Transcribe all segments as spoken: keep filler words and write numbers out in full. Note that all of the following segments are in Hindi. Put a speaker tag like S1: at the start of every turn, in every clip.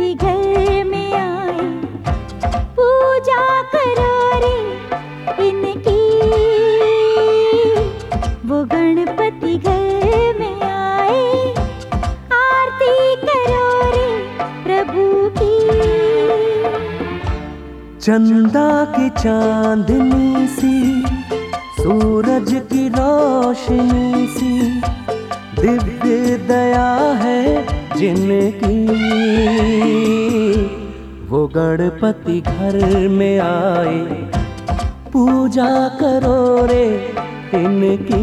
S1: गणपति घर में आए, पूजा करो रे इनकी। वो गणपति घर में आए, आरती करो रे प्रभु की।
S2: चंदा की चांदनी सी, सूरज की रोशनी सी, दिव्य दया है जिनकी। वो गणपति घर में आए, पूजा करो रे इनकी।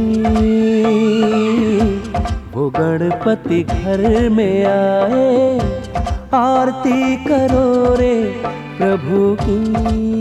S2: वो गणपति घर में आए, आरती करो रे प्रभु की।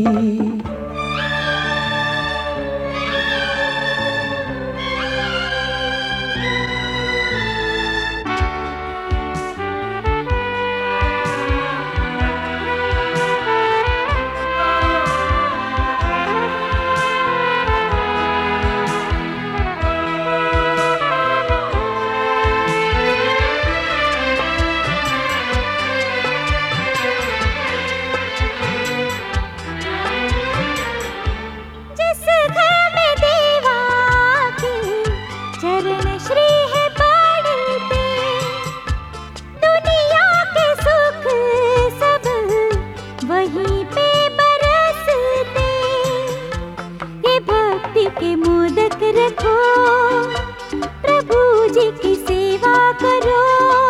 S1: के मोदक रखो, प्रभु जी की सेवा करो,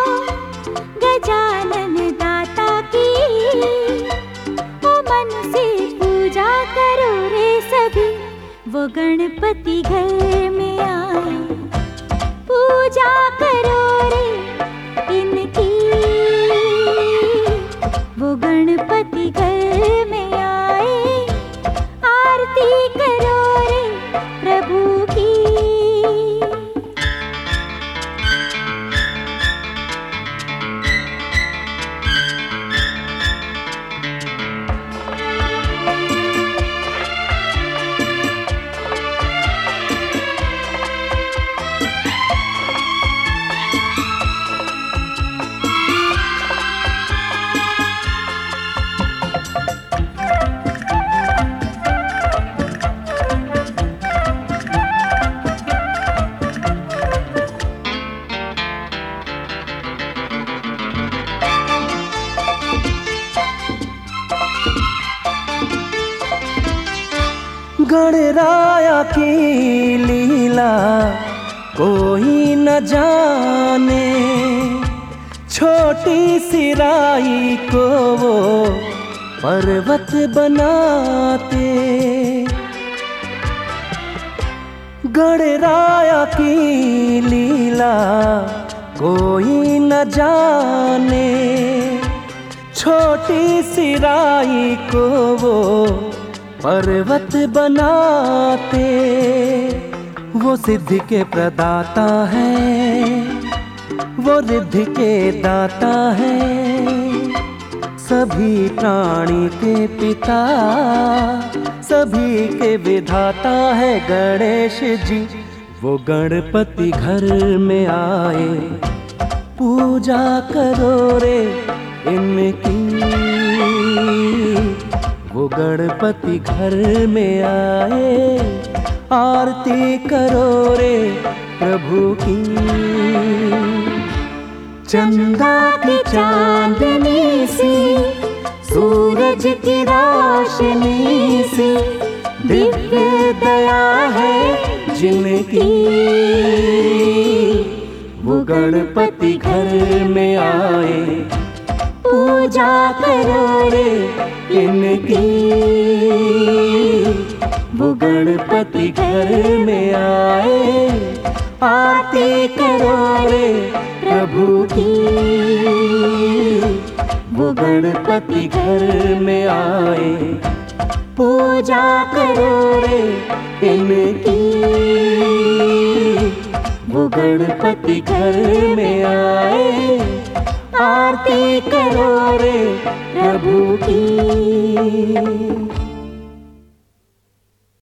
S1: गजानन दाता की ओ मन से पूजा करो रे सभी। वो गणपति घर में आए, पूजा करो रे इनकी। वो गणपति घर में आए, आरती करो प्रभु की।
S2: गणराया की लीला कोई न जाने, छोटी सी राई को वो पर्वत बनाते। गणराया की लीला कोई न जाने, छोटी सी राई को वो पर्वत बनाते। वो सिद्धि के प्रदाता है, वो रिद्धि के दाता है, सभी प्राणी के पिता, सभी के विधाता है गणेश जी। वो गणपति घर में आए, पूजा करो रे इनकी। वो गणपति घर में आए, आरती करो रे प्रभु की।
S1: चंदा की चांदनी सी, सूरज की रोशनी सी, दिव्य दया है जिनकी। वो गणपति घर में आए, पूजा करो रे इनकी। वो गणपति घर में आए, आरती करो रे प्रभु की। वो गणपति घर में आए, पूजा करो रे इनकी। वो गणपति घर में आए, आरती करो रे प्रभु की।